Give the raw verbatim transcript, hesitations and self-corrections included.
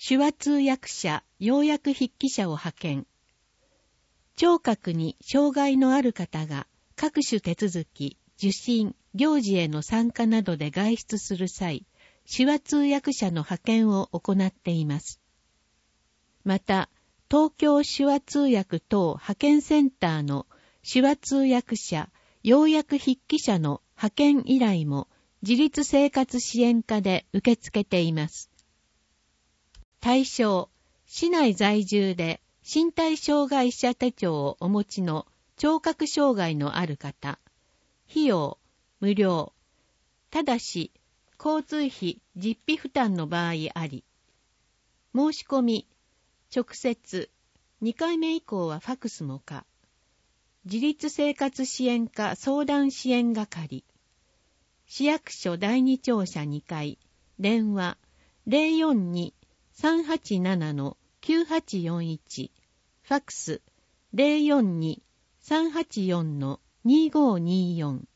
手話通訳者、要約筆記者を派遣。聴覚に障害のある方が各種手続き、受診、行事への参加などで外出する際、手話通訳者の派遣を行っています。また、東京手話通訳等派遣センターの手話通訳者、要約筆記者の派遣依頼も自立生活支援課で受け付けています。対象、市内在住で身体障害者手帳をお持ちの聴覚障害のある方。費用、無料。ただし、交通費実費負担の場合あり。申し込み、直接、にかいめ以降はファクスも可。自立生活支援課相談支援係。市役所だいに庁舎にかい、電話 ゼロよんに さんはちなな きゅうはちよんいち、ファクス ゼロよんに さんはちよん にごによん。